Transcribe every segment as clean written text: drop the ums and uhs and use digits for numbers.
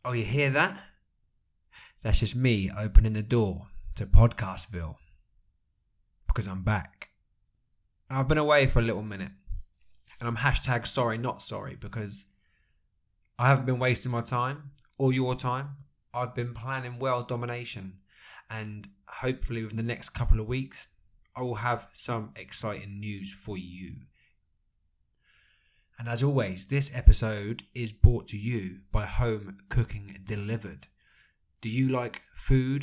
Oh, you hear that? That's just me opening the door to Podcastville. Because I'm back. And I've been away for a little minute. And I'm hashtag sorry not sorry because I haven't been wasting my time or your time. I've been planning world domination. And hopefully within the next couple of weeks, I will have some exciting news for you. And as always, this episode is brought to you by Home Cooking Delivered. Do you like food?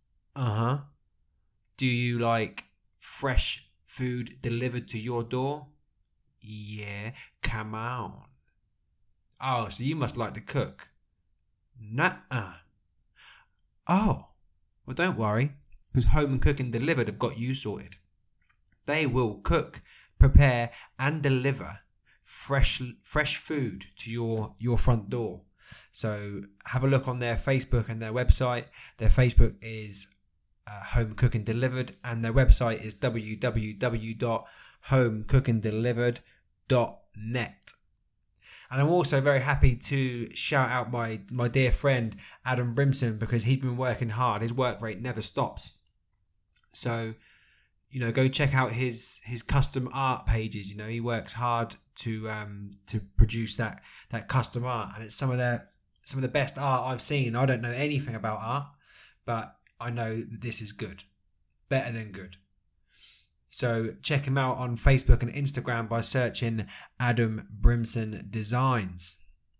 Do you like fresh food delivered to your door? Yeah, come on. Oh, so you must like to cook. Nuh-uh. Oh, well don't worry, because Home Cooking Delivered have got you sorted. They will cook, prepare and deliver fresh food to your front door. So have a look on their Facebook and their website. Their Facebook is Home Cooking Delivered and their website is www.homecookingdelivered.net. And I'm also very happy to shout out my dear friend Adam Brimson because he's been working hard. His work rate never stops. So, go check out his custom art pages. He works hard to produce that custom art, and it's some of the best art I've seen. I don't know anything about art, but I know that this is good, better than good. So check him out on Facebook and Instagram by searching Adam Brimson Designs.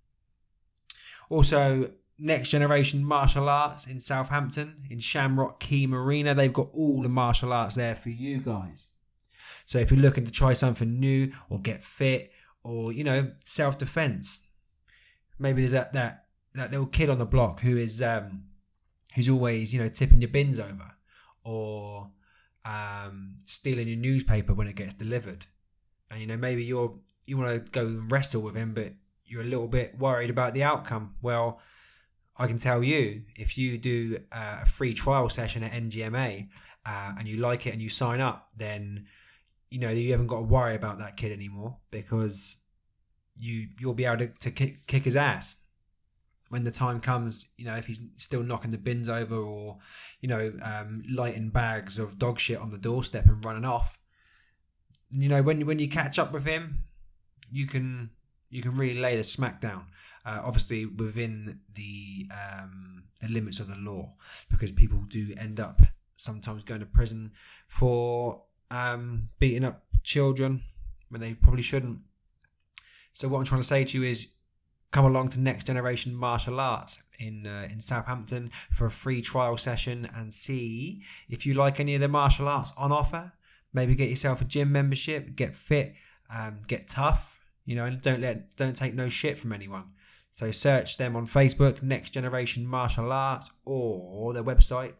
Also, Next Generation Martial Arts in Southampton, in Shamrock Key Marina. They've got all the martial arts there for you guys. So if you're looking to try something new or get fit or, self-defense, maybe there's that little kid on the block who is who's always, tipping your bins over or stealing your newspaper when it gets delivered. And, maybe you want to go and wrestle with him, but you're a little bit worried about the outcome. Well, I can tell you, if you do a free trial session at NGMA and you like it and you sign up, then you haven't got to worry about that kid anymore because you'll be able to kick his ass when the time comes. If he's still knocking the bins over or lighting bags of dog shit on the doorstep and running off. When you catch up with him, you can really lay the smack down. Obviously within the limits of the law, because people do end up sometimes going to prison for beating up children when they probably shouldn't. So what I'm trying to say to you is come along to Next Generation Martial Arts in Southampton for a free trial session and see if you like any of the martial arts on offer. Maybe get yourself a gym membership, get fit, get tough, and don't take no shit from anyone. So search them on Facebook, Next Generation Martial Arts, or their website,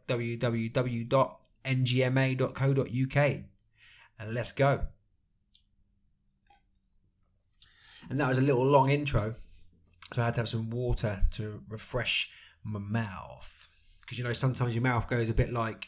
www.ngma.co.uk. And let's go. And that was a little long intro, so I had to have some water to refresh my mouth. Because, sometimes your mouth goes a bit like,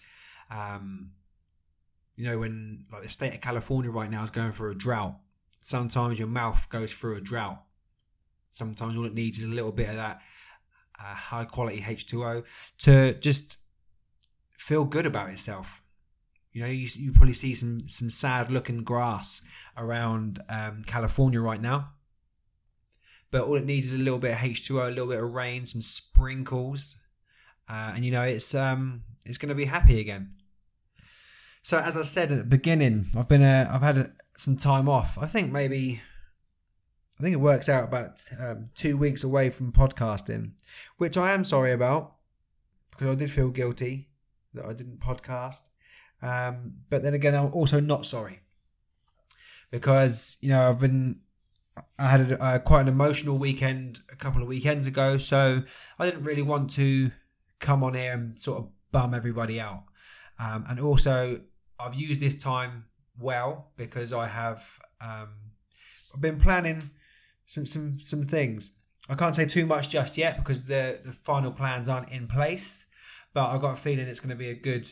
when like the state of California right now is going through a drought. Sometimes your mouth goes through a drought. Sometimes all it needs is a little bit of that high quality H2O to just feel good about itself. You probably see some sad looking grass around California right now. But all it needs is a little bit of H2O, a little bit of rain, some sprinkles. And it's going to be happy again. So as I said at the beginning, I've had some time off. I think it works out about 2 weeks away from podcasting, which I am sorry about because I did feel guilty that I didn't podcast. But then again, I'm also not sorry because, I had quite an emotional weekend a couple of weekends ago. So I didn't really want to come on here and sort of bum everybody out. And also I've used this time well because I have, I've been planning some things. I can't say too much just yet because the final plans aren't in place, but I've got a feeling it's going to be a good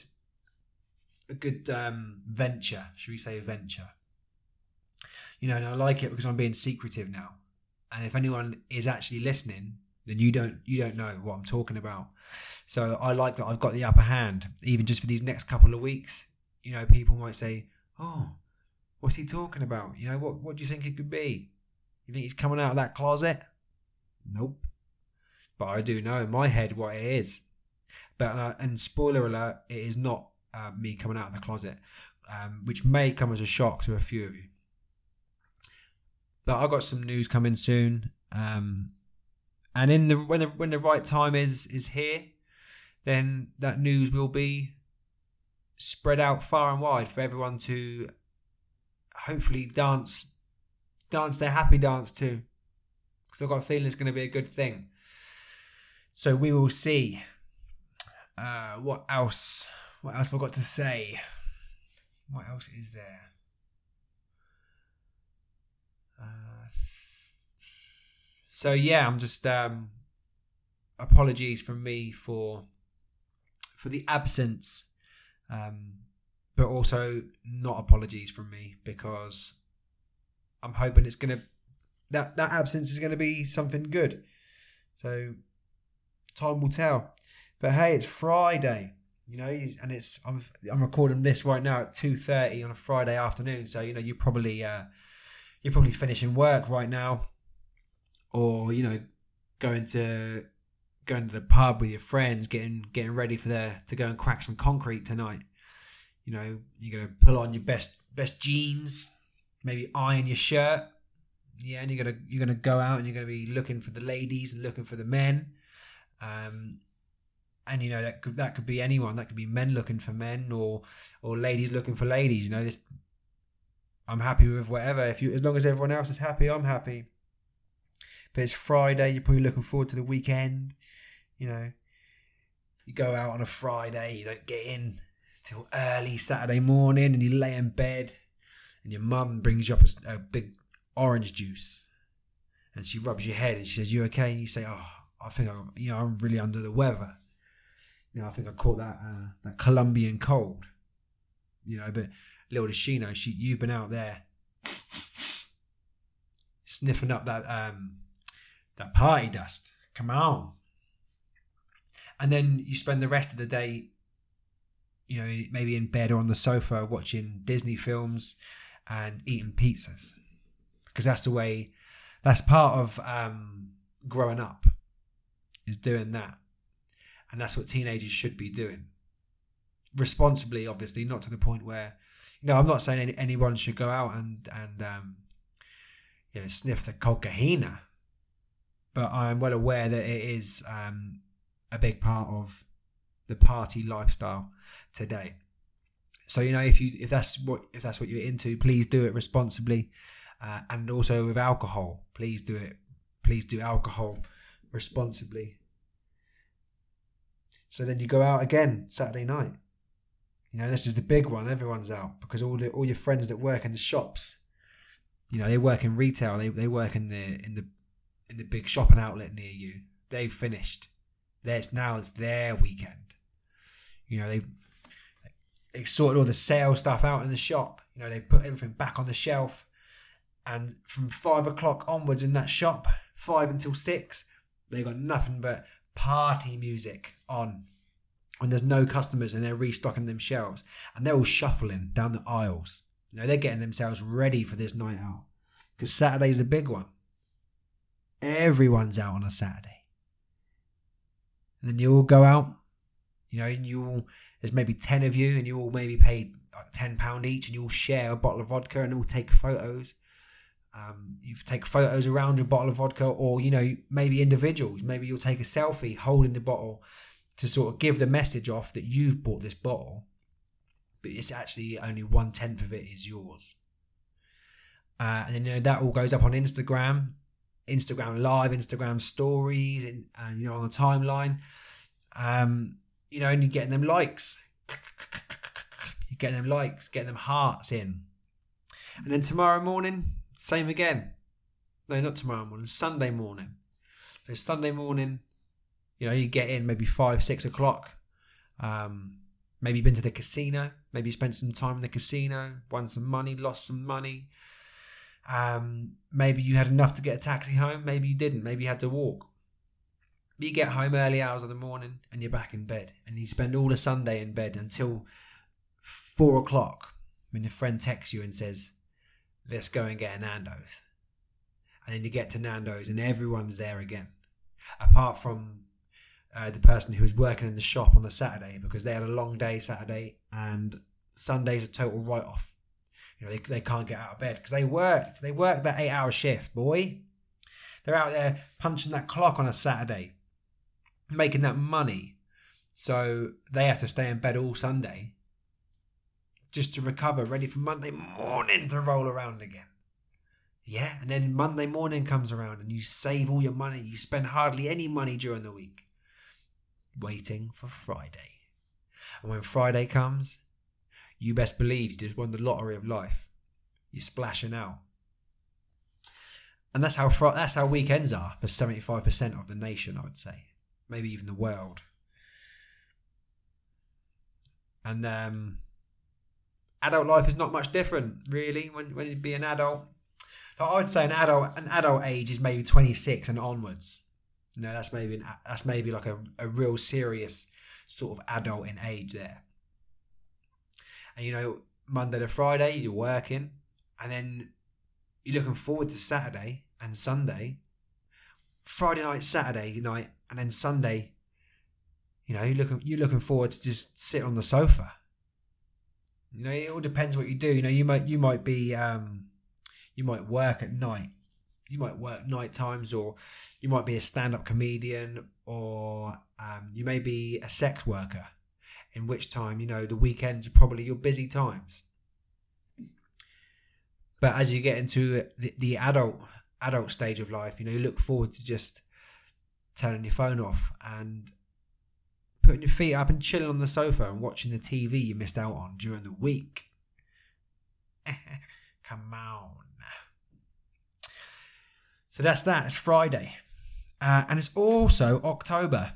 venture. Should we say venture? And I like it because I'm being secretive now. And if anyone is actually listening, then you don't know what I'm talking about. So I like that I've got the upper hand, even just for these next couple of weeks. You know, people might say, "Oh, what's he talking about? You know, what do you think it could be? You think he's coming out of that closet?" Nope. But I do know in my head what it is. But and spoiler alert, it is not me coming out of the closet, which may come as a shock to a few of you. But I've got some news coming soon. And when the right time is here, then that news will be spread out far and wide for everyone to hopefully dance their happy dance too. Because I've got a feeling it's going to be a good thing. So we will see. What else have I got to say? What else is there? So yeah, I'm just apologies from me for the absence, but also not apologies from me, because I'm hoping it's gonna that absence is gonna be something good. So time will tell. But hey, it's Friday, you know, and I'm recording this right now at 2:30 on a Friday afternoon. So you know you're probably finishing work right now. Or, you know, going to the pub with your friends, getting ready to go and crack some concrete tonight. You know, you're gonna pull on your best jeans, maybe iron your shirt. Yeah, and you're gonna go out and you're gonna be looking for the ladies and looking for the men. And you know that could be anyone. That could be men looking for men or ladies looking for ladies. You know, I'm happy with whatever. As long as everyone else is happy, I'm happy. But it's Friday, you're probably looking forward to the weekend. You know, you go out on a Friday, you don't get in till early Saturday morning, and you lay in bed, and your mum brings you up a big orange juice, and she rubs your head, and she says, "You okay?" And you say, "Oh, I think I'm really under the weather. You know, I think I caught that Colombian cold." You know, but little does she know, you've been out there sniffing up that party dust. Come on. And then you spend the rest of the day, you know, maybe in bed or on the sofa watching Disney films and eating pizzas. Because that's part of growing up, is doing that. And that's what teenagers should be doing. Responsibly, obviously, not to the point where, you know, I'm not saying anyone should go out and you know, sniff the cocaina. But I'm well aware that it is a big part of the party lifestyle today. So you know, if that's what you're into, please do it responsibly, and also with alcohol, please do alcohol responsibly. So then you go out again Saturday night. You know, this is the big one. Everyone's out because all your friends that work in the shops, you know, they work in retail. They work in the big shopping outlet near you. They've finished. It's their weekend. You know, they've sorted all the sale stuff out in the shop. You know, they've put everything back on the shelf. And from 5 o'clock onwards in that shop, 5 until 6, they've got nothing but party music on. When there's no customers and they're restocking them shelves. And they're all shuffling down the aisles. You know, they're getting themselves ready for this night out. Because Saturday's a big one. Everyone's out on a Saturday. And then you all go out, you know, and there's maybe 10 of you, and you all maybe pay like £10 each, and you all share a bottle of vodka and all take photos. You take photos around your bottle of vodka, or, you know, maybe individuals. Maybe you'll take a selfie holding the bottle to sort of give the message off that you've bought this bottle, but it's actually only 1/10 of it is yours. And then, you know, that all goes up on Instagram Live, Instagram Stories, and you know, on the timeline. You know, and you're getting them likes. You're getting them likes, getting them hearts in. And then tomorrow morning, same again. No, not tomorrow morning, Sunday morning. So Sunday morning, you know, you get in maybe 5, 6 o'clock. Maybe you've been to the casino. Maybe you spent some time in the casino, won some money, lost some money. Maybe you had enough to get a taxi home. Maybe you didn't. Maybe you had to walk. You get home early hours of the morning and you're back in bed. And you spend all the Sunday in bed until 4 o'clock when your friend texts you and says, let's go and get a Nando's. And then you get to Nando's and everyone's there again. Apart from the person who was working in the shop on the Saturday, because they had a long day Saturday and Sunday's a total write-off. They can't get out of bed because they worked that 8-hour shift, boy. They're out there punching that clock on a Saturday, making that money. So they have to stay in bed all Sunday just to recover, ready for Monday morning to roll around again. Yeah, and then Monday morning comes around and you save all your money. You spend hardly any money during the week waiting for Friday. And when Friday comes, you best believe you just won the lottery of life. You're splashing out. And that's how weekends are for 75% of the nation, I would say. Maybe even the world. And adult life is not much different, really, when you be an adult. So I would say an adult age is maybe 26 and onwards. That's maybe like a real serious sort of adult in age there. And Monday to Friday you're working, and then you're looking forward to Saturday and Sunday. Friday night, Saturday night, and then Sunday, you're looking forward to just sit on the sofa. It all depends what you do. You might work at night. You might work night times, or you might be a stand-up comedian, or you may be a sex worker, in which time, the weekends are probably your busy times. But as you get into the adult stage of life, you look forward to just turning your phone off and putting your feet up and chilling on the sofa and watching the TV you missed out on during the week. Come on. So that's that. It's Friday. And it's also October.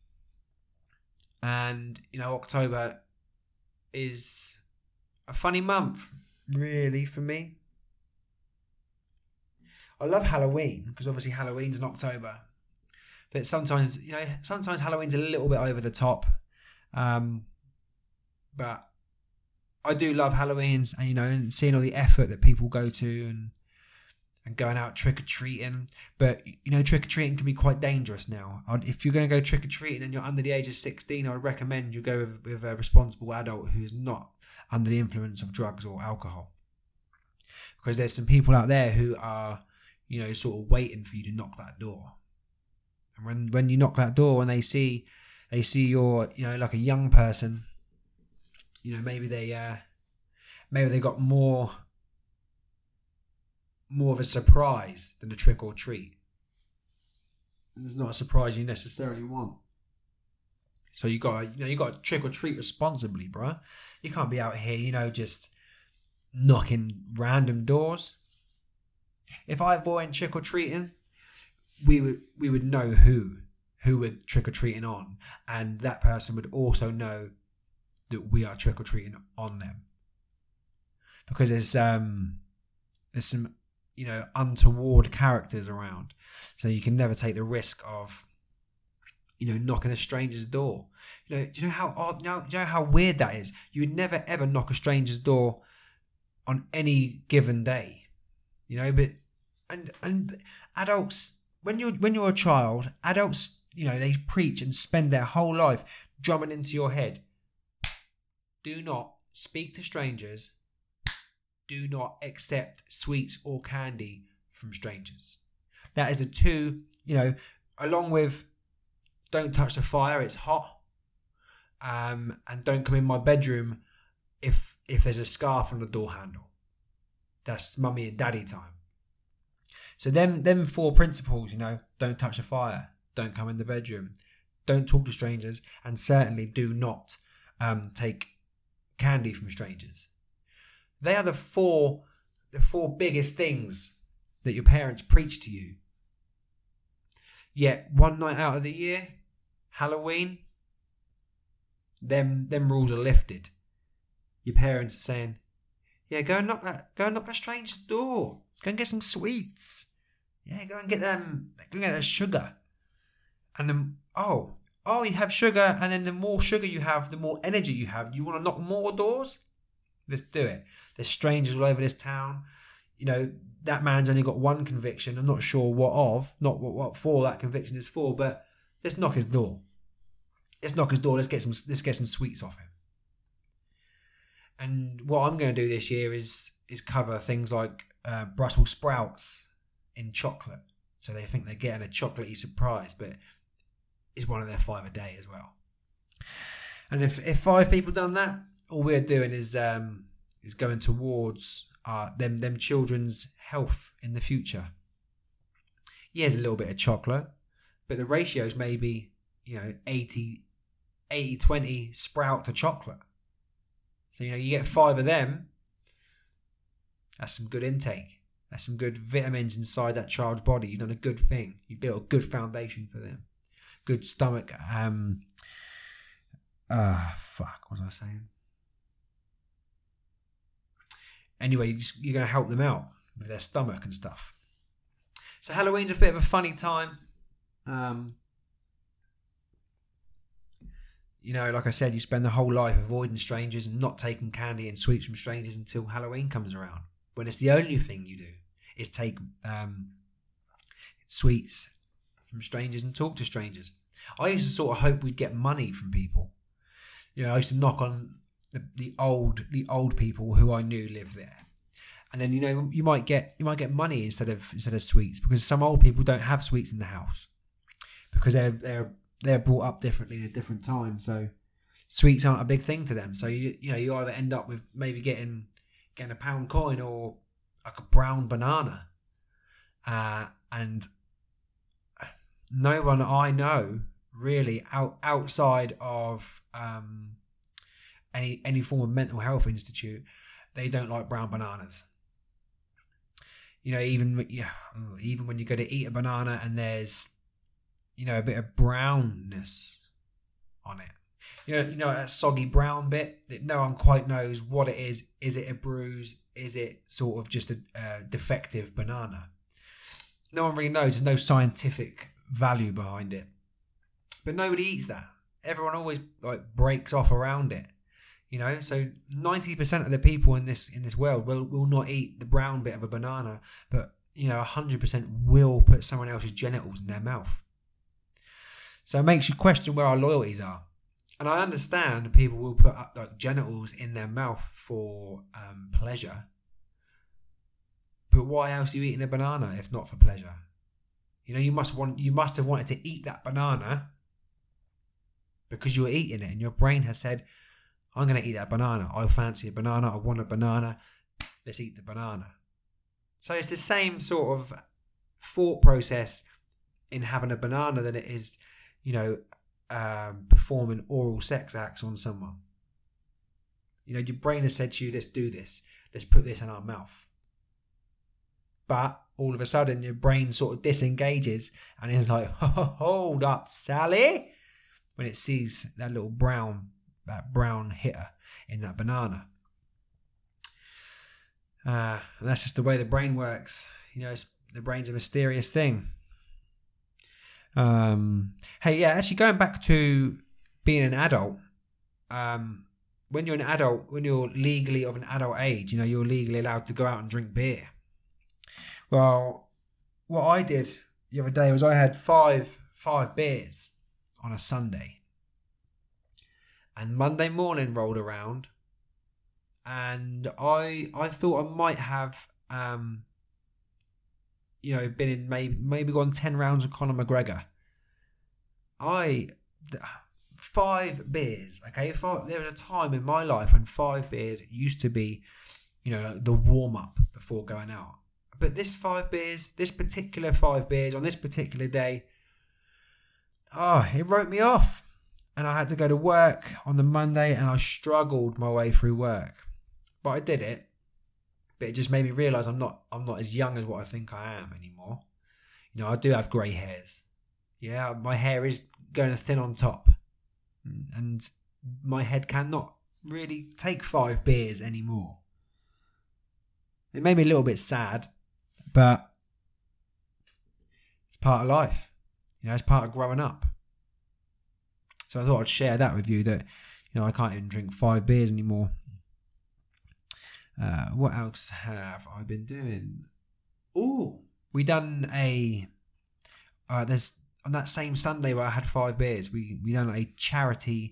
And, October is a funny month, really, for me. I love Halloween, because obviously Halloween's in October. But sometimes Halloween's a little bit over the top. But I do love Halloween's, and seeing all the effort that people go to and going out trick-or-treating. But, trick-or-treating can be quite dangerous now. If you're going to go trick-or-treating and you're under the age of 16, I would recommend you go with a responsible adult who is not under the influence of drugs or alcohol. Because there's some people out there who are, sort of waiting for you to knock that door. And when you knock that door and they see you're, like a young person, maybe they got more of a surprise than a trick or treat. And it's not a surprise you necessarily want. So you got to trick or treat responsibly, bruh. You can't be out here, just knocking random doors. If I went trick or treating, we would know who we're trick or treating on, and that person would also know that we are trick or treating on them. Because there's some untoward characters around, so you can never take the risk of knocking a stranger's door. Do you know how odd? Do you know how weird that is? You would never ever knock a stranger's door on any given day. But and adults, when you're a child, adults, they preach and spend their whole life drumming into your head. Do not speak to strangers. Do not accept sweets or candy from strangers. That is a two, along with don't touch the fire, it's hot. And don't come in my bedroom if there's a scarf on the door handle. That's mummy and daddy time. So them 4 principles, don't touch the fire, don't come in the bedroom, don't talk to strangers, and certainly do not take candy from strangers. They are the four biggest things that your parents preach to you. Yet one night out of the year, Halloween, them rules are lifted. Your parents are saying, "Yeah, go and knock that stranger's door. Go and get some sweets. Yeah, go and get that sugar." And then, you have sugar, and then the more sugar you have, the more energy you have. You want to knock more doors? Let's do it. There's strangers all over this town. That man's only got one conviction. I'm not sure not what for that conviction is for, but let's knock his door. Let's get some sweets off him. And what I'm going to do this year is cover things like Brussels sprouts in chocolate. So they think they're getting a chocolatey surprise, but it's one of their 5 a day as well. And if 5 people done that, all we're doing is going towards them children's health in the future. Yeah, there's a little bit of chocolate, but the ratios may be 80-20 sprout to chocolate. So you get 5 of them. That's some good intake. That's some good vitamins inside that child's body. You've done a good thing. You built a good foundation for them. Good stomach. What was I saying? Anyway, you're going to help them out with their stomach and stuff. So Halloween's a bit of a funny time. Like I said, you spend the whole life avoiding strangers and not taking candy and sweets from strangers until Halloween comes around. When it's the only thing you do is take sweets from strangers and talk to strangers. I used to sort of hope we'd get money from people. I used to knock on the old people who I knew lived there, and then you might get money instead of sweets, because some old people don't have sweets in the house because they're brought up differently at a different time. So sweets aren't a big thing to them. So you either end up with maybe getting a pound coin or like a brown banana, and no one I know really outside of any form of mental health institute, they don't like brown bananas. Even when you go to eat a banana and there's a bit of brownness on it. That soggy brown bit that no one quite knows what it is. Is it a bruise? Is it sort of just a defective banana? No one really knows. There's no scientific value behind it. But nobody eats that. Everyone always breaks off around it. So 90% of the people in this world will not eat the brown bit of a banana, but 100% will put someone else's genitals in their mouth. So it makes you question where our loyalties are. And I understand people will put genitals in their mouth for pleasure. But why else are you eating a banana if not for pleasure? You must have wanted to eat that banana because you were eating it, and your brain has said, I'm going to eat that banana. I fancy a banana. I want a banana. Let's eat the banana. So it's the same sort of thought process in having a banana than it is, performing oral sex acts on someone. Your brain has said to you, let's do this. Let's put this in our mouth. But all of a sudden, your brain sort of disengages and is like, hold up, Sally, when it sees that little brown hitter in that banana. And that's just the way the brain works. The brain's a mysterious thing. Actually going back to being an adult, when you're an adult, when you're legally of an adult age, you're legally allowed to go out and drink beer. Well, what I did the other day was I had five beers on a Sunday. And Monday morning rolled around, and I thought I might have, been in maybe gone 10 rounds with Conor McGregor. 5 beers, okay? There was a time in my life when 5 beers used to be, the warm up before going out. But this particular 5 beers on this particular day, it wrote me off. And I had to go to work on the Monday, and I struggled my way through work. But I did it. But it just made me realise I'm not as young as what I think I am anymore. I do have grey hairs. Yeah, my hair is going thin on top. And my head cannot really take 5 beers anymore. It made me a little bit sad, but it's part of life. It's part of growing up. So I thought I'd share that with you, that I can't even drink 5 beers anymore. What else have I been doing? We done there's on that same Sunday where I had 5 beers, we done a charity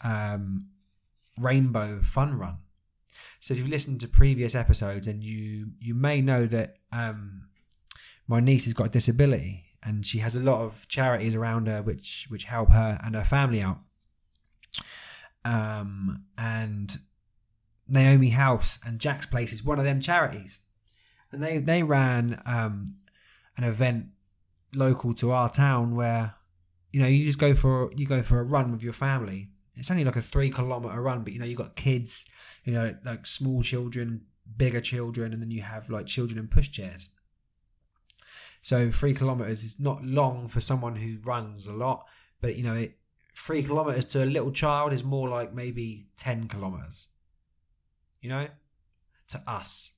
rainbow fun run. So if you've listened to previous episodes, and you may know that my niece has got a disability, and she has a lot of charities around her which help her and her family out. And Naomi House and Jack's Place is one of them charities, and they ran an event local to our town where you just go for a run with your family. It's only like a 3-kilometer run, but you got kids, like small children, bigger children, and then you have like children in pushchairs. So 3 kilometers is not long for someone who runs a lot, but 3 kilometers to a little child is more like maybe 10 kilometers, to us.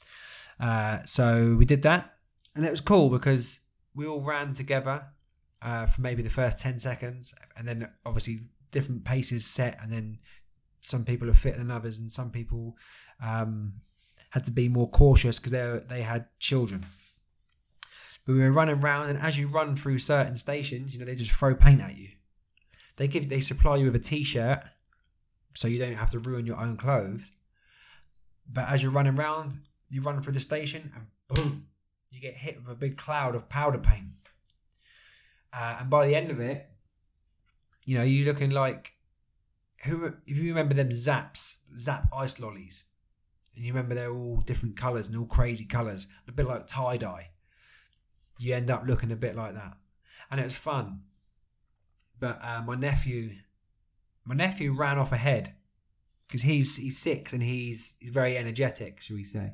So we did that, and it was cool because we all ran together for maybe the first 10 seconds, and then obviously different paces set, and then some people are fitter than others, and some people had to be more cautious because they had children. But we were running around, and as you run through certain stations, they just throw paint at you. They supply you with a t-shirt, so you don't have to ruin your own clothes. But as you're running around, you run through the station, and boom, you get hit with a big cloud of powder paint. And by the end of it, you're looking like, if you remember them Zap ice lollies, and you remember they're all different colours and all crazy colours, a bit like tie-dye, you end up looking a bit like that. And it was fun. But my nephew ran off ahead because he's 6 and he's very energetic, shall we say.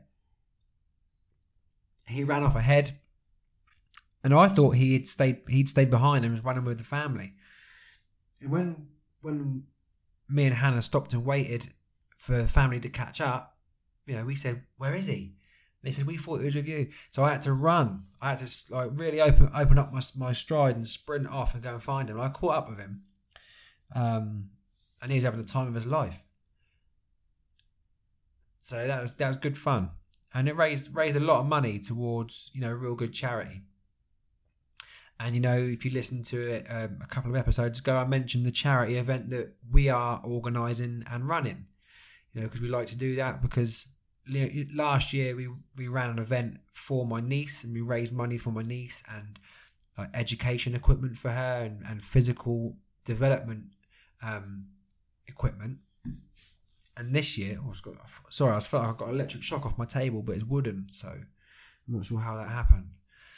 He ran off ahead, and I thought he'd stayed behind and was running with the family. And when me and Hannah stopped and waited for the family to catch up, we said, "Where is he?" And they said, "We thought he was with you." So I had to run. I had to really open up my stride and sprint off and go and find him. And I caught up with him, and he was having the time of his life. So that was good fun, and it raised a lot of money towards a real good charity. And if you listen to it a couple of episodes ago, I mentioned the charity event that we are organising and running. Because we like to do that, because last year we ran an event for my niece, and we raised money for my niece and education equipment for her, and physical development equipment. And this year, I felt like I got an electric shock off my table, but it's wooden, so I'm not sure how that happened.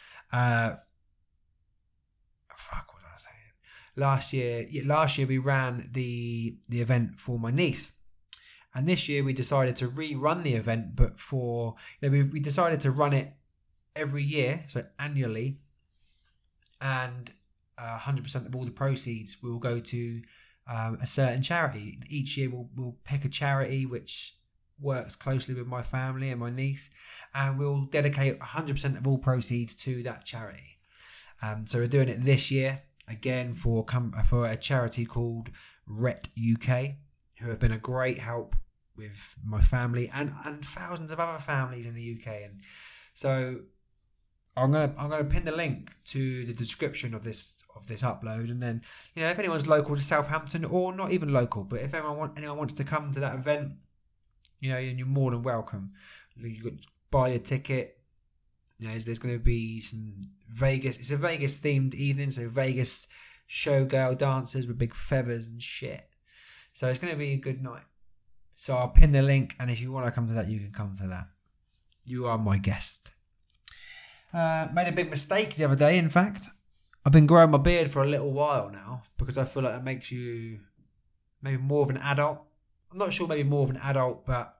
What was I saying? Last year we ran the event for my niece, and this year we decided to rerun the event, but we decided to run it every year, so annually, and 100% of all the proceeds will go to a certain charity. Each year we'll pick a charity which works closely with my family and my niece, and we'll dedicate 100% of all proceeds to that charity. So we're doing it this year again for a charity called RET UK, who have been a great help with my family and thousands of other families in the UK. And so I'm gonna pin the link to the description of this upload, and then if anyone's local to Southampton, or not even local, but if anyone wants to come to that event, and you're more than welcome. You got to buy a ticket. There's going to be some Vegas. It's a Vegas themed evening, so Vegas showgirl dancers with big feathers and shit. So it's going to be a good night. So I'll pin the link, and if you want to come to that, you can come to that. You are my guest. Made a big mistake the other day, in fact. I've been growing my beard for a little while now, because I feel like that makes you maybe more of an adult. I'm not sure, maybe more of an adult, but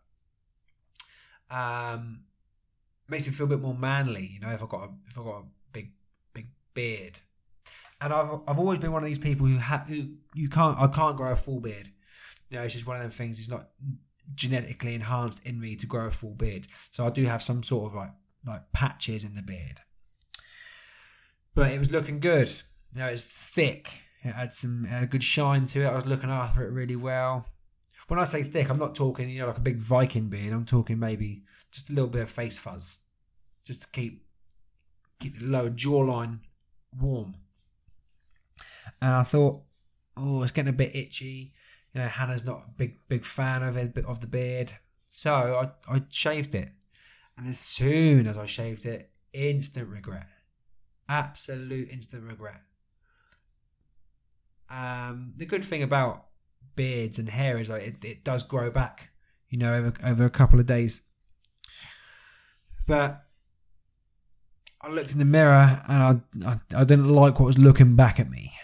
makes me feel a bit more manly, if I've got a big beard. And I've always been one of these people I can't grow a full beard. It's just one of them things. It's not genetically enhanced in me to grow a full beard. So I do have some sort of like patches in the beard. But it was looking good. It's thick. It had a good shine to it. I was looking after it really well. When I say thick, I'm not talking, like a big Viking beard. I'm talking maybe just a little bit of face fuzz, just to keep the lower jawline warm. And I thought, it's getting a bit itchy. Hannah's not a big fan of the beard, so I shaved it. And as soon as I shaved it, instant regret, absolute instant regret. The good thing about beards and hair is like it does grow back, over a couple of days. But I looked in the mirror and I didn't like what was looking back at me.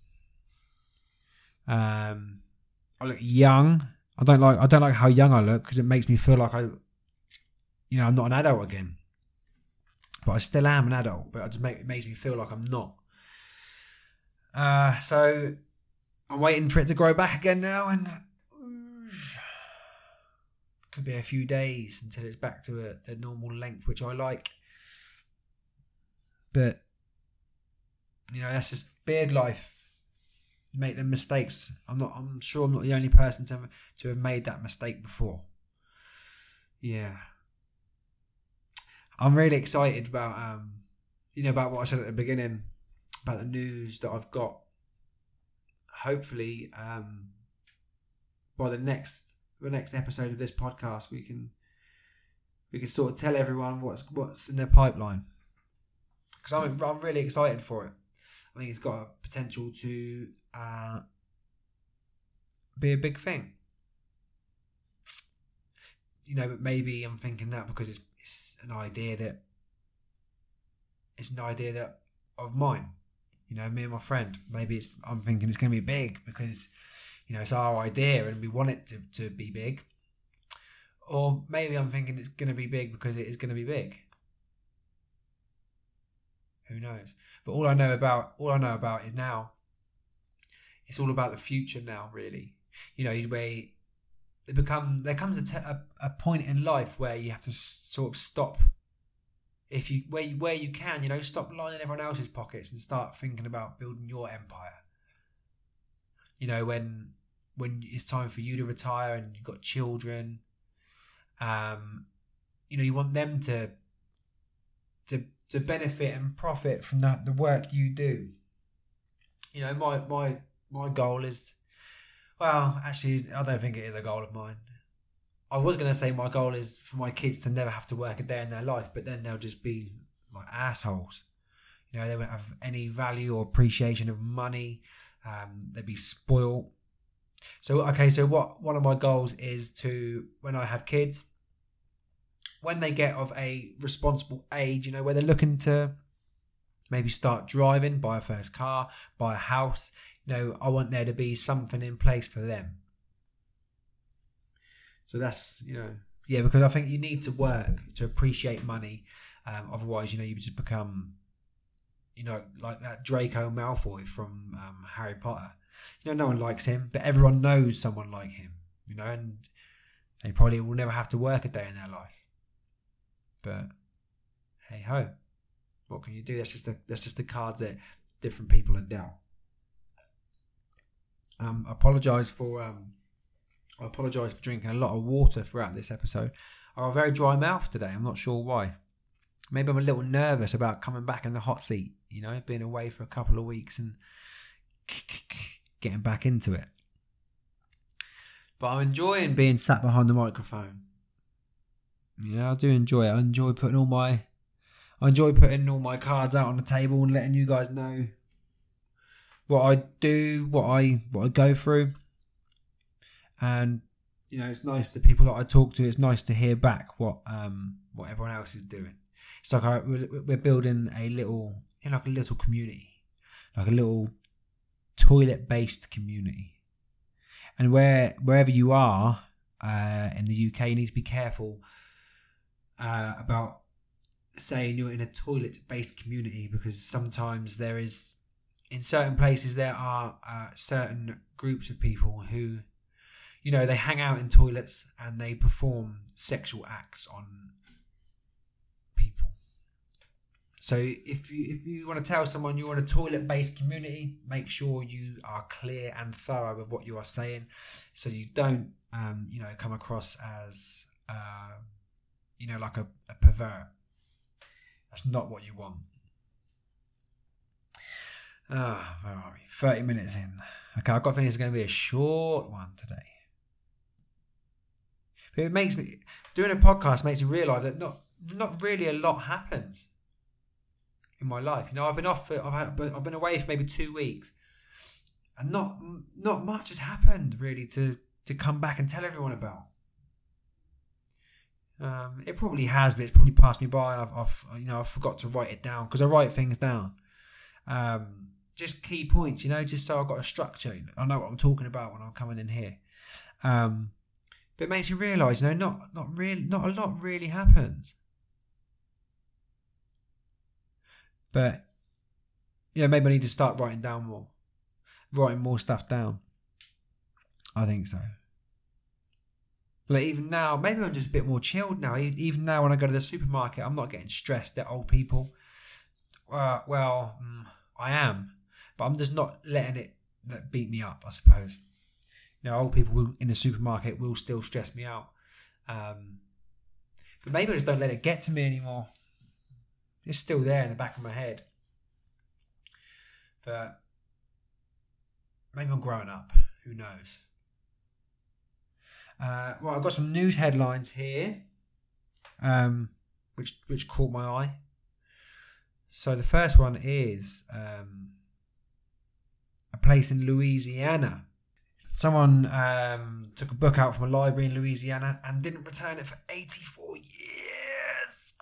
I look young. I don't like how young I look, because it makes me feel like I'm not an adult again. But I still am an adult, but it makes me feel like I'm not. So I'm waiting for it to grow back again now, and could be a few days until it's back to the normal length, which I like. But that's just beard life. You make them mistakes. I'm sure I'm not the only person to have made that mistake before. Yeah. I'm really excited about about what I said at the beginning, about the news that I've got. Hopefully, by the next episode of this podcast, we can sort of tell everyone what's in their pipeline, because I'm really excited for it. I think it's got a potential to be a big thing. But maybe I'm thinking that because it's an idea that of mine. Me and my friend. Maybe I'm thinking it's going to be big because it's our idea and we want it to be big. Or maybe I'm thinking it's going to be big because it is going to be big. Who knows? But all I know about is now. It's all about the future now, really. Where there comes a point in life where you have to sort of stop. Where you can, stop lining everyone else's pockets and start thinking about building your empire. When it's time for you to retire and you've got children, you want them to benefit and profit from the work you do. My goal is, well, actually, I don't think it is a goal of mine. I was going to say my goal is for my kids to never have to work a day in their life, but then they'll just be like assholes. They won't have any value or appreciation of money. They'll be spoiled. So one of my goals is to, when I have kids, when they get of a responsible age, where they're looking to maybe start driving, buy a first car, buy a house, I want there to be something in place for them. So that's, because I think you need to work to appreciate money. Otherwise, you just become, like that Draco Malfoy from Harry Potter. No one likes him, but everyone knows someone like him, and they probably will never have to work a day in their life. But hey ho, what can you do? That's just the cards that different people are dealt. I apologise for drinking a lot of water throughout this episode. I have a very dry mouth today. I'm not sure why. Maybe I'm a little nervous about coming back in the hot seat, being away for a couple of weeks and getting back into it. But I'm enjoying being sat behind the microphone. I do enjoy it. I enjoy putting all my cards out on the table and letting you guys know what I do, what I go through. And it's nice, the people that I talk to, it's nice to hear back what everyone else is doing. It's like we're building a little community, like a little toilet-based community. And wherever you are in the UK, you need to be careful about saying you're in a toilet-based community, because sometimes there is, in certain places, there are certain groups of people who, they hang out in toilets and they perform sexual acts on people. So if you want to tell someone you want a toilet-based community, make sure you are clear and thorough with what you are saying, so you don't come across as like a pervert. That's not what you want. Where are we? 30 minutes in. Okay, I've got a feeling it's going to be a short one today. But it makes me, doing a podcast makes me realise that not really a lot happens in my life. I've been away for maybe 2 weeks, and not much has happened really to come back and tell everyone about. It probably has, but it's probably passed me by. I've forgot to write it down, because I write things down. Just key points, just so I've got a structure. I know what I'm talking about when I'm coming in here. But it makes you realise, not a lot really happens. But maybe I need to start writing more stuff down. I think so. Like even now, maybe I'm just a bit more chilled now. Even now, when I go to the supermarket, I'm not getting stressed at old people. I am, but I'm just not letting it beat me up, I suppose. Old people in the supermarket will still stress me out. But maybe I just don't let it get to me anymore. It's still there in the back of my head. But maybe I'm growing up. Who knows? Right, I've got some news headlines here, which caught my eye. So the first one is a place in Louisiana. Someone took a book out from a library in Louisiana and didn't return it for 84 years.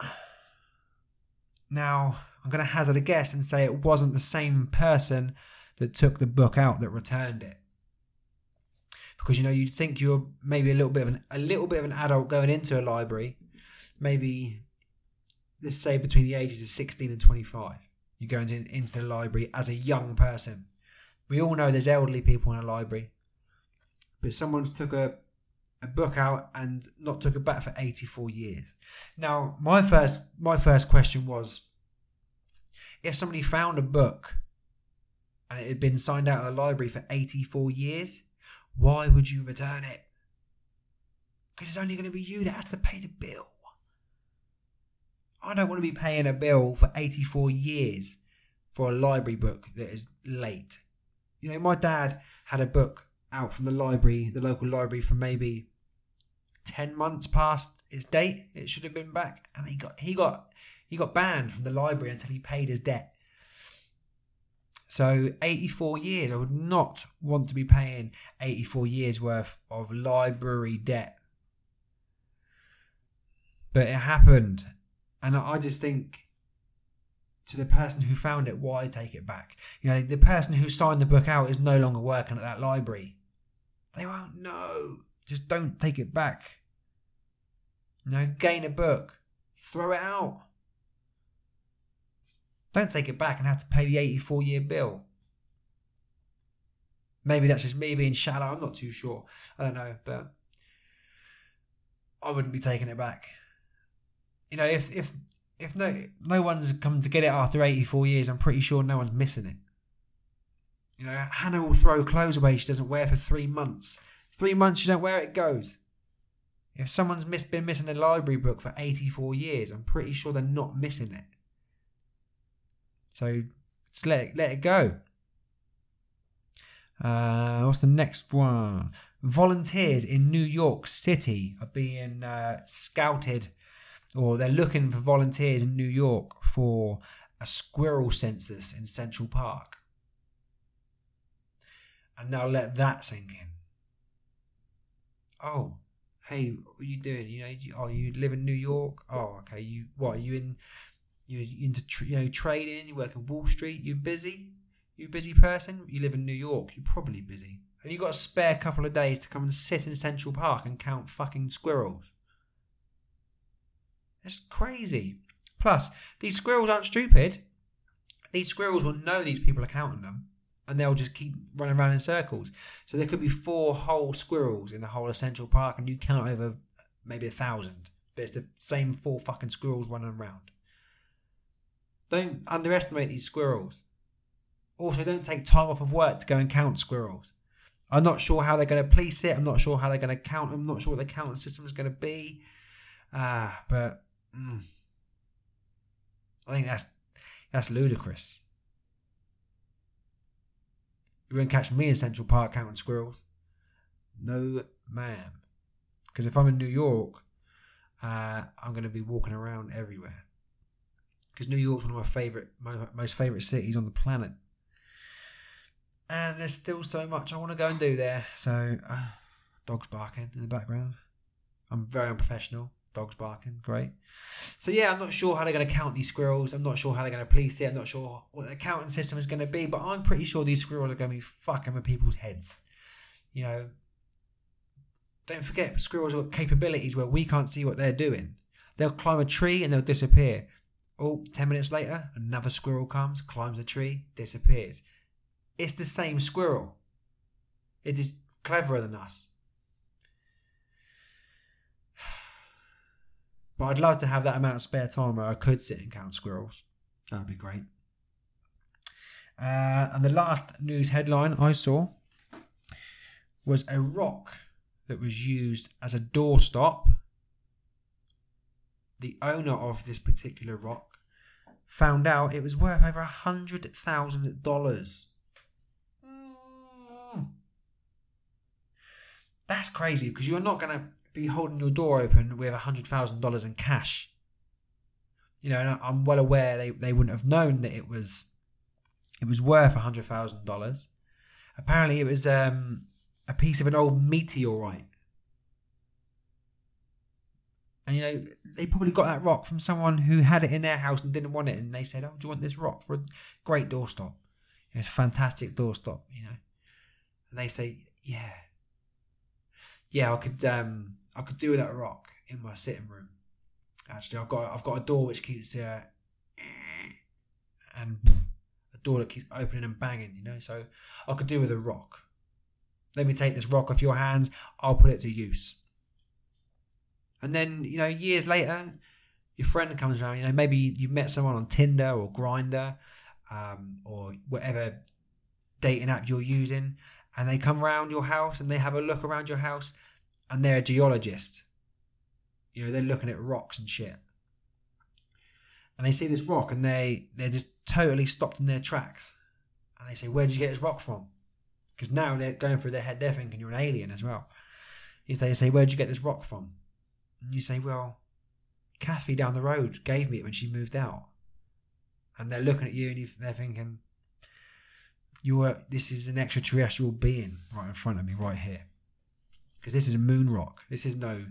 Now, I'm going to hazard a guess and say it wasn't the same person that took the book out that returned it. Because, you'd think you're maybe a little bit of an adult going into a library. Maybe, let's say between the ages of 16 and 25. You go into the library as a young person. We all know there's elderly people in a library. But someone's took a book out and not took it back for 84 years. Now, my first question was, if somebody found a book and it had been signed out of the library for 84 years, why would you return it? Because it's only going to be you that has to pay the bill. I don't want to be paying a bill for 84 years for a library book that is late. My dad had a book out from the local library for maybe 10 months past its date. It should have been back, and he got banned from the library until he paid his debt. So 84 years, I would not want to be paying 84 years worth of library debt. But it happened, and I just think, to the person who found it, why take it back? The person who signed the book out is no longer working at that library. They won't know. Just don't take it back. Gain a book. Throw it out. Don't take it back and have to pay the 84-year bill. Maybe that's just me being shallow. I'm not too sure. I don't know, but I wouldn't be taking it back. If no one's come to get it after 84 years, I'm pretty sure no one's missing it. Hannah will throw clothes away she doesn't wear for 3 months. 3 months she don't wear it goes. If someone's been missing a library book for 84 years, I'm pretty sure they're not missing it. So just let it go. What's the next one? Volunteers in New York City are being scouted, or they're looking for volunteers in New York for a squirrel census in Central Park. And now let that sink in. Oh, hey, what are you doing? You live in New York? Oh, okay. Are you into trading? You work in Wall Street? You busy? You a busy person? You live in New York? You're probably busy. And you got a spare couple of days to come and sit in Central Park and count fucking squirrels. It's crazy. Plus, these squirrels aren't stupid. These squirrels will know these people are counting them, and they'll just keep running around in circles. So there could be 4 whole squirrels in the whole of Central Park, and you count over maybe 1,000. But it's the same 4 fucking squirrels running around. Don't underestimate these squirrels. Also, don't take time off of work to go and count squirrels. I'm not sure how they're going to police it. I'm not sure how they're going to count them. I'm not sure what the counting system is going to be. But I think that's ludicrous. You won't catch me in Central Park counting squirrels. No, ma'am. Because if I'm in New York, I'm going to be walking around everywhere. Because New York's one of my most favourite cities on the planet. And there's still so much I want to go and do there. So, dogs barking in the background. I'm very unprofessional. Dogs barking, great. So yeah, I'm not sure how they're going to count these squirrels. I'm not sure how they're going to police it. I'm not sure what the counting system is going to be. But I'm pretty sure these squirrels are going to be fucking with people's heads. You know, don't forget, squirrels have got capabilities where we can't see what they're doing. They'll climb a tree and they'll disappear. 10 minutes later, another squirrel comes, climbs the tree, disappears. It's the same squirrel. It is cleverer than us. But I'd love to have that amount of spare time where I could sit and count squirrels. That would be great. And the last news headline I saw was a rock that was used as a doorstop. The owner of this particular rock found out it was worth over $100,000. That's crazy, because you're not going to be holding your door open with $100,000 in cash. You know, and I'm well aware they wouldn't have known that it was worth $100,000. Apparently, it was a piece of an old meteorite. And, you know, they probably got that rock from someone who had it in their house and didn't want it. And they said, do you want this rock for a great doorstop? It's a fantastic doorstop, you know. And they say, yeah, I could do with that rock in my sitting room. Actually, I've got a door which keeps and a door that keeps opening and banging, you know. So I could do with a rock. Let me take this rock off your hands. I'll put it to use. And then, you know, years later, your friend comes around. You know, maybe you've met someone on Tinder or Grindr, or whatever dating app you're using. And they come around your house and they have a look around your house, and they're a geologist. You know, they're looking at rocks and shit. And they see this rock and they're just totally stopped in their tracks. And they say, where did you get this rock from? Because now they're going through their head, they're thinking you're an alien as well. They say, where did you get this rock from? And you say, well, Kathy down the road gave me it when she moved out. And they're looking at you and they're thinking, this is an extraterrestrial being right in front of me, right here. Because this is a moon rock. This is no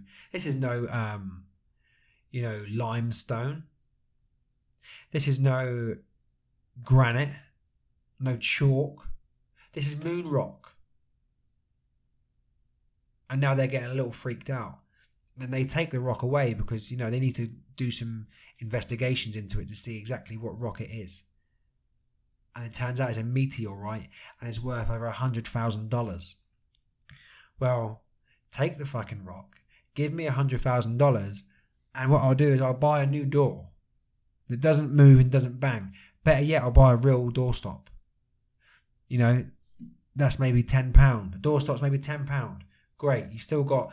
limestone. This is no granite, no chalk. This is moon rock. And now they're getting a little freaked out. Then they take the rock away because, you know, they need to do some investigations into it to see exactly what rock it is. And it turns out it's a meteorite and it's worth over $100,000. Well, take the fucking rock, give me $100,000, and what I'll do is I'll buy a new door that doesn't move and doesn't bang. Better yet, I'll buy a real doorstop. You know, that's maybe £10. The doorstop's maybe £10. Great, you still got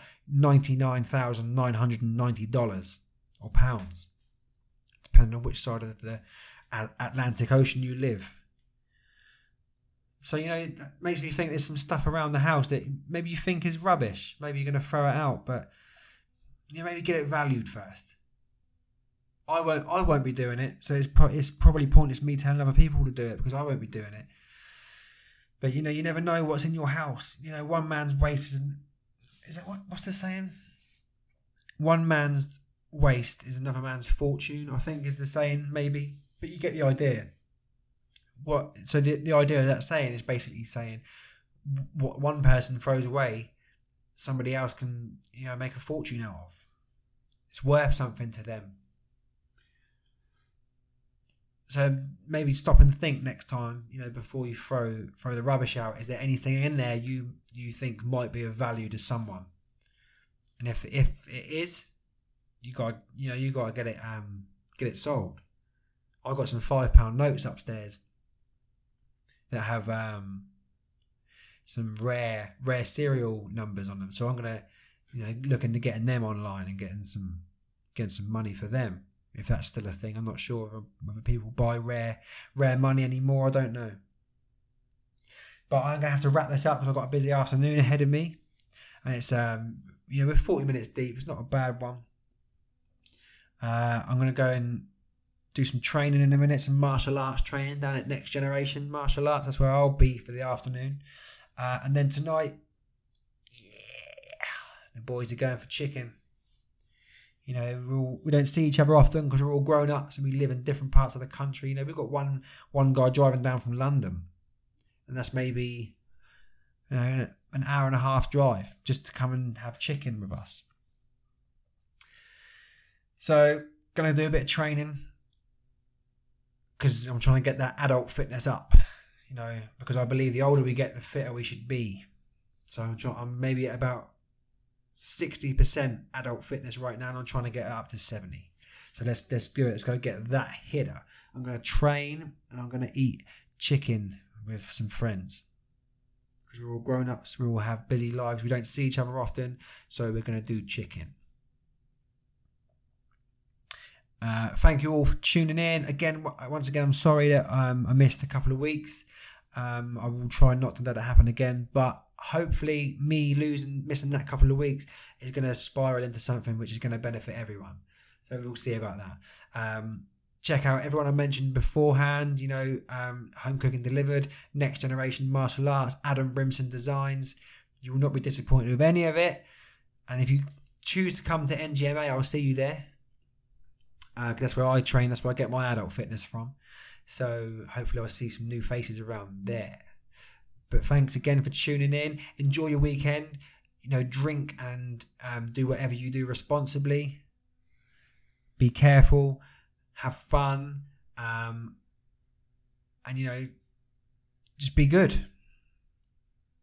$99,990 or pounds, depending on which side of the Atlantic Ocean you live. So, you know, it makes me think there's some stuff around the house that maybe you think is rubbish. Maybe you're going to throw it out, but, you know, maybe get it valued first. I won't be doing it, so it's probably pointless me telling other people to do it because I won't be doing it. But, you know, you never know what's in your house. You know, one man's waste what's the saying? One man's waste is another man's fortune, I think is the saying, maybe. But you get the idea. So the idea of that saying is basically saying what one person throws away, somebody else can, you know, make a fortune out of. It's worth something to them. So maybe stop and think next time, you know, before you throw the rubbish out. Is there anything in there you think might be of value to someone? And if it is, you gotta get it sold. I got some £5 notes upstairs that have some rare serial numbers on them. So I'm gonna, look into getting them online and getting some money for them, if that's still a thing. I'm not sure whether people buy rare money anymore. I don't know. But I'm gonna have to wrap this up because I've got a busy afternoon ahead of me, and it's we're 40 minutes deep. It's not a bad one. I'm gonna go and do some training in a minute, some martial arts training down at Next Generation Martial Arts. That's where I'll be for the afternoon. And then tonight, the boys are going for chicken. We don't see each other often because we're all grown ups and we live in different parts of the country. We've got one guy driving down from London, and that's maybe an hour and a half drive just to come and have chicken with us. So, going to do a bit of training because I'm trying to get that adult fitness up, because I believe the older we get, the fitter we should be. So I'm maybe at about 60% adult fitness right now, and I'm trying to get it up to 70. So let's do it. Let's go get that hitter. I'm going to train and I'm going to eat chicken with some friends because we're all grown ups. We all have busy lives. We don't see each other often, so we're going to do chicken. Thank you all for tuning in. Once again, I'm sorry that I missed a couple of weeks. I will try not to let it happen again, but hopefully me missing that couple of weeks is going to spiral into something which is going to benefit everyone. So we'll see about that. Check out everyone I mentioned beforehand, Home Cooking Delivered, Next Generation Martial Arts, Adam Brimson Designs. You will not be disappointed with any of it. And if you choose to come to NGMA, I'll see you there. That's where I train, that's where I get my adult fitness from. So hopefully I'll see some new faces around there. But thanks again for tuning in. Enjoy your weekend. Drink and do whatever you do responsibly. Be careful. Have fun. And just be good.